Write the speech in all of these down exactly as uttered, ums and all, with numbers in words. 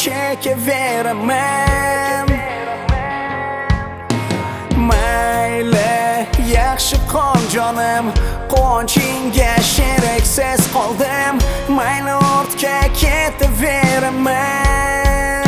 chekaveraman. Mayli yaxshi qol jonim, quvonchingga sheriksiz qoldim. Mayli ortga ketaveraman.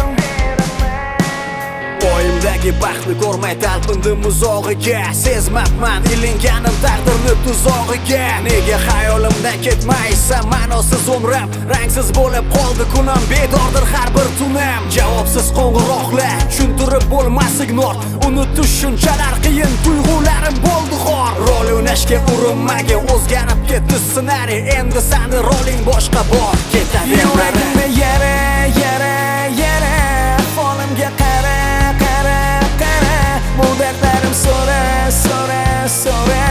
Oyimdagi baxtni ko'rmay talpindim uzog'iga. Sezmabman ilinganim taqdirni tuzog'iga. Nega xayolimdan ketmaysan ma'nosiz umrim, rangsiz bo'lib qoldi kunim, bedordir har bir tunim. Javobsiz qo'ng'iroqlar, tushuntirib bo'lmas ignor. Unutish shunchalar qiyin, tuyg'ularim bo'ldi xor. Rol o'ynashga urinmagin, o'zgarib ketdi ssenariy. Endi sani roling boshqa bor, ketaver. Yuragimda yara, yara, yara. Holimga qara, qara, qara. Bu dardlarim so'ra, so'ra, so'ra.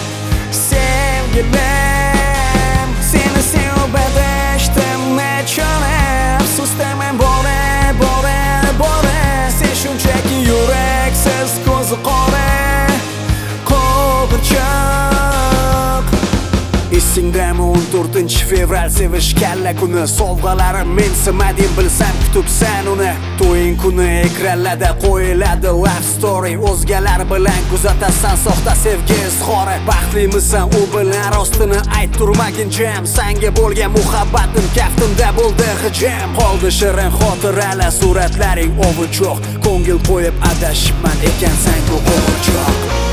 Sevgilim, seni sevib adashdim nechora. Afsusdaman bora, bora, bora. Sen shunchaki yuraksiz ko'zi qora, qo'g'irchoq. Esingdami o'n to'rtinchi fevral sevish kalla kuni? Sovg'alarim mensimading bilsam kutibsan uni. To'ying kuni ekranlarda qo'yiladi love story. O'zgalar bilan kuzatasan soxta sevgi izhori. Baxtlimisan u bilan rostini ayt turmagin jam. Senga bo'lgan muhabbatim kaftimda bo'ldi hijam. Qoldi shirin xotiralar, suratlaring ovuchoq. Ko'ngil qo'yib adashibman ekansan ku qo'g'irchoq.